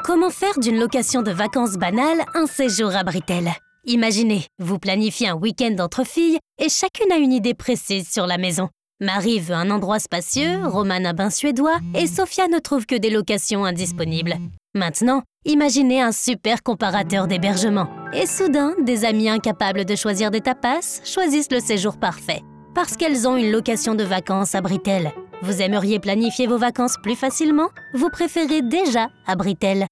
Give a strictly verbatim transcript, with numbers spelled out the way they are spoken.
Comment faire d'une location de vacances banale un séjour à Britel? Imaginez, vous planifiez un week-end entre filles et chacune a une idée précise sur la maison. Marie veut un endroit spacieux, Romane un bain suédois et Sophia ne trouve que des locations indisponibles. Maintenant, imaginez un super comparateur d'hébergement. Et soudain, des amis incapables de choisir des tapas choisissent le séjour parfait. Parce qu'elles ont une location de vacances à Britel. Vous aimeriez planifier vos vacances plus facilement? Vous préférez déjà à Britel.